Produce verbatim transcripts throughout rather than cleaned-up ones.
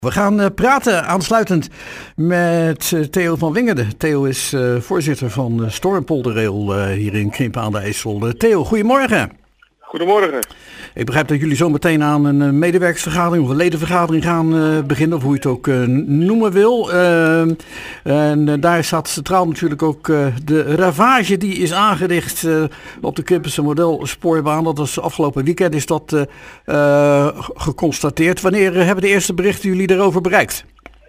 We gaan uh, praten aansluitend met uh, Theo van Wingerden. Theo is uh, voorzitter van uh, Stormpolderrail uh, hier in Krimpen aan de IJssel. Uh, Theo, goedemorgen. Goedemorgen. Ik begrijp dat jullie zo meteen aan een uh, medewerkersvergadering of een ledenvergadering gaan uh, beginnen, of hoe je het ook uh, noemen wil. Uh, en uh, daar staat centraal natuurlijk ook uh, de ravage die is aangericht uh, op de Krimpense modelspoorbaan. Dat was afgelopen weekend is dat uh, uh, geconstateerd. Wanneer uh, hebben de eerste berichten jullie daarover bereikt?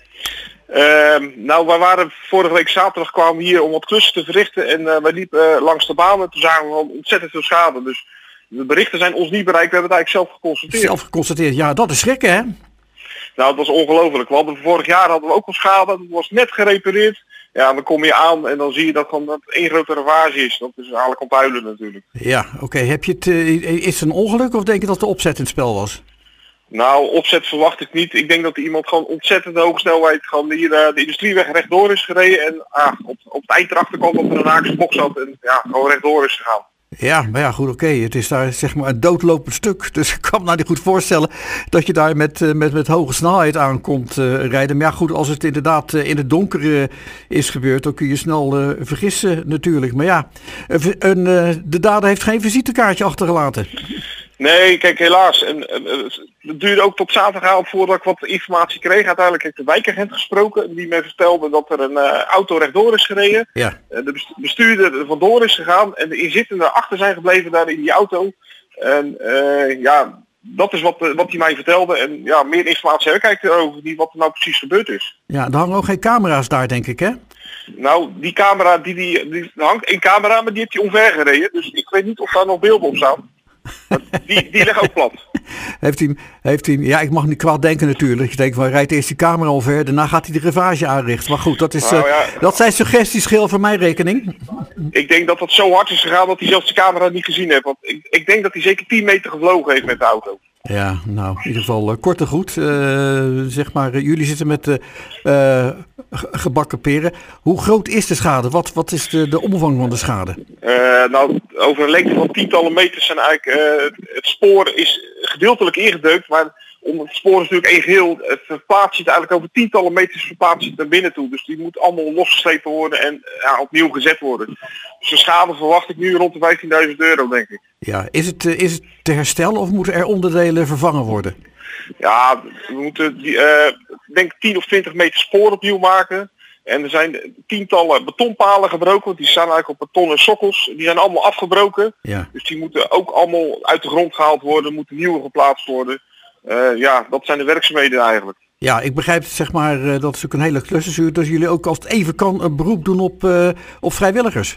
Uh, nou, we waren vorige week zaterdag kwamen we hier om wat klussen te verrichten en uh, wij liepen uh, langs de baan en toen zagen we al ontzettend veel schade. Dus de berichten zijn ons niet bereikt, we hebben het eigenlijk zelf geconstateerd. Zelf geconstateerd, ja, dat is schrikken, hè? Nou, dat was ongelooflijk. We hadden, vorig jaar hadden we ook al schade, dat was net gerepareerd. Ja, dan kom je aan en dan zie je dat gewoon dat één grote ravage is. Dat is eigenlijk om te huilen natuurlijk. Ja, oké. Okay. Heb je het? Uh, is het een ongeluk of denk je dat de opzet in het spel was? Nou, opzet verwacht ik niet. Ik denk dat er iemand gewoon ontzettend hoge snelheid gewoon hier uh, de industrieweg rechtdoor is gereden. En ah, op, op het eind erachter kwam dat er een haakse bocht zat en ja, gewoon rechtdoor is gegaan. Ja, maar ja, goed, oké. Okay. Het is daar zeg maar een doodlopend stuk. Dus ik kan me nou niet goed voorstellen dat je daar met, uh, met, met hoge snelheid aan komt uh, rijden. Maar ja, goed, als het inderdaad uh, in het donker uh, is gebeurd, dan kun je snel uh, vergissen natuurlijk. Maar ja, een, uh, de dader heeft geen visitekaartje achtergelaten. Nee, kijk, helaas. En, en, het duurde ook tot zaterdagavond voordat ik wat informatie kreeg. Uiteindelijk heeft de wijkagent gesproken die mij vertelde dat er een uh, auto rechtdoor is gereden. Ja. Uh, de bestuurder er vandoor is gegaan en de inzittenden achter zijn gebleven daar in die auto. En uh, ja, dat is wat, uh, wat hij mij vertelde. En ja, meer informatie heb ik eigenlijk erover niet wat er nou precies gebeurd is. Ja, er hangen ook geen camera's daar, denk ik, hè? Nou, die camera, die, die, die er hangt één camera, maar die heeft hij omver gereden. Dus ik weet niet of daar nog beelden op staan. Die, die leggen ook plat. Heeft hij, heeft hij, ja, ik mag niet kwaad denken natuurlijk. Je denkt van, rijdt eerst die camera omver, daarna gaat hij de ravage aanrichten. Maar goed, dat, is, nou, ja, uh, dat zijn suggesties, schil voor mijn rekening. Ik denk dat dat zo hard is gegaan dat hij zelfs de camera niet gezien heeft. Want ik, ik denk dat hij zeker tien meter gevlogen heeft met de auto. Ja, nou, in ieder geval uh, kort en goed. Uh, zeg maar, uh, jullie zitten met uh, uh, gebakken peren. Hoe groot is de schade? Wat, wat is de, de omvang van de schade? Uh, nou, over een lengte van tientallen meters zijn eigenlijk... Uh, het spoor is gedeeltelijk ingedeukt, maar om het spoor is natuurlijk één geheel. Het verplaatst het eigenlijk over tientallen meters verplaatst het naar binnen toe. Dus die moet allemaal losgeslepen worden en ja, opnieuw gezet worden. Dus de schade verwacht ik nu rond de vijftienduizend euro, denk ik. Ja, is het, uh, is het te herstellen of moeten er onderdelen vervangen worden? Ja, we moeten die, uh, denk tien of twintig meter spoor opnieuw maken. En er zijn tientallen betonpalen gebroken, want die staan eigenlijk op betonnen sokkels. Die zijn allemaal afgebroken. Ja. Dus die moeten ook allemaal uit de grond gehaald worden, moeten nieuwe geplaatst worden. Uh, ja, dat zijn de werkzaamheden eigenlijk. Ja, ik begrijp zeg maar uh, dat is ook een hele klus is, dat jullie ook als het even kan een beroep doen op, uh, op vrijwilligers.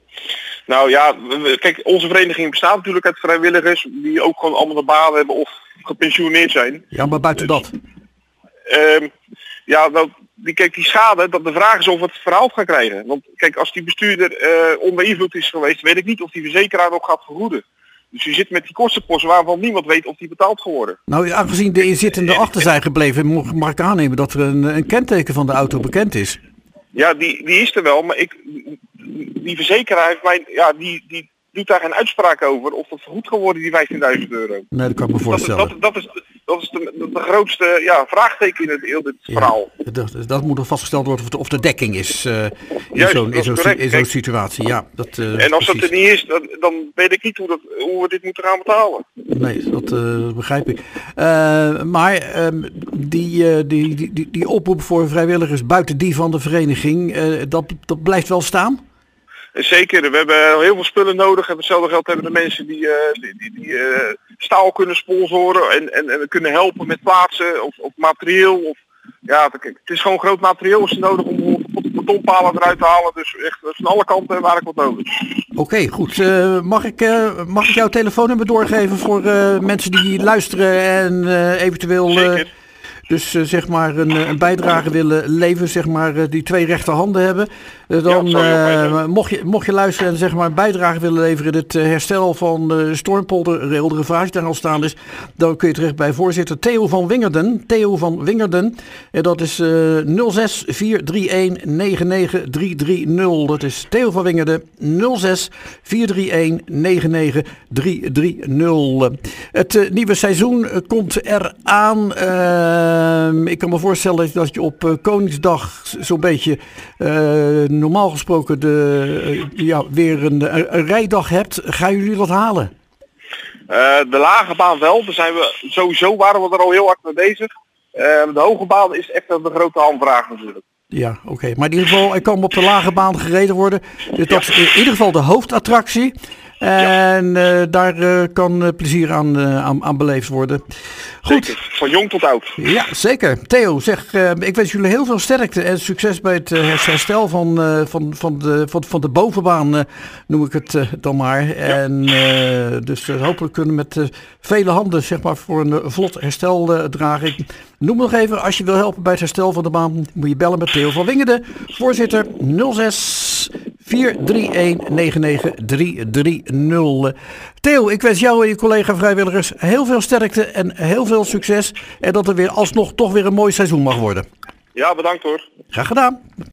Nou ja, kijk, onze vereniging bestaat natuurlijk uit vrijwilligers die ook gewoon allemaal een baan hebben of gepensioneerd zijn. Ja, maar buiten dus, dat? Uh, ja, nou, die, kijk, die schade, dat de vraag is of we het verhaal gaan krijgen. Want kijk, als die bestuurder uh, onbeïnvloed is geweest, weet ik niet of die verzekeraar nog gaat vergoeden. Dus je zit met die kostenposten waarvan niemand weet of die betaald geworden. Nou, aangezien de inzittenden achter zijn gebleven, mag ik aannemen dat er een, een kenteken van de auto bekend is. Ja, die, die is er wel, maar ik, die verzekeraar heeft mij, ja, die, die doet daar geen uitspraak over of dat vergoed geworden die vijftienduizend euro. Nee, dat kan ik me voorstellen. Dat, dat, dat is, dat is de, de, de grootste ja, vraagteken in het heel dit verhaal. Ja, dat, dat moet er vastgesteld worden of de, of de dekking is uh, in zo'n in zo'n in zo'n situatie. Ja, dat, uh, en als precies. dat er niet is, dan, dan weet ik niet hoe, dat, hoe we dit moeten gaan betalen. Nee, dat uh, begrijp ik. Uh, maar um, die, uh, die, die, die, die oproep voor vrijwilligers buiten die van de vereniging, uh, dat, dat blijft wel staan? Zeker, we hebben heel veel spullen nodig en hetzelfde geld hebben de mensen die, uh, die, die, die uh, staal kunnen sponsoren en, en, en kunnen helpen met plaatsen of, of materieel. Of, ja, het is gewoon groot materieel is nodig om betonpalen eruit te halen, dus echt van alle kanten waar ik wat nodig. Oké, okay, goed. Uh, mag, ik, uh, mag ik jouw telefoonnummer doorgeven voor uh, mensen die luisteren en uh, eventueel... Uh, Zeker. Dus uh, zeg maar een, een bijdrage willen leveren, zeg maar, uh, die twee rechterhanden hebben. Uh, dan ja, uh, mocht, je, mocht je luisteren en zeg maar een bijdrage willen leveren in het uh, herstel van de Stormpolderrail, de ravage daar al staan is, dan kun je terecht bij voorzitter Theo van Wingerden. Theo van Wingerden. En dat is uh, nul zes vier drie een negen negen drie drie nul. Dat is Theo van Wingerden. nul zes vier drie een negen negen drie drie nul. Het uh, nieuwe seizoen uh, komt eraan. Uh, Uh, ik kan me voorstellen dat je op uh, Koningsdag zo'n beetje uh, normaal gesproken de, uh, ja, weer een, een rijdag hebt. Gaan jullie dat halen? Uh, de lage baan wel. Daar zijn we, sowieso waren we er al heel hard mee bezig. Uh, de hoge baan is echt een grote handvraag natuurlijk. Ja, oké. Okay. Maar in ieder geval, er kan op de lage baan gereden worden. Dus dat is in ieder geval de hoofdattractie. En uh, daar uh, kan uh, plezier aan, uh, aan, aan beleefd worden. Goed. Zeker. Van jong tot oud. Ja, zeker. Theo, zeg, uh, ik wens jullie heel veel sterkte en succes bij het uh, herstel van, uh, van, van, de, van, van de bovenbaan, uh, noem ik het uh, dan maar. Ja. En uh, dus uh, hopelijk kunnen we met uh, vele handen, zeg maar, voor een uh, vlot herstel uh, dragen. Ik noem nog even, als je wil helpen bij het herstel van de baan, moet je bellen met Theo van Wingerden, voorzitter nul zes vier drie een negen negen drie drie nul. Theo, ik wens jou en je collega vrijwilligers heel veel sterkte en heel veel succes. En dat er weer alsnog toch weer een mooi seizoen mag worden. Ja, bedankt hoor. Graag gedaan.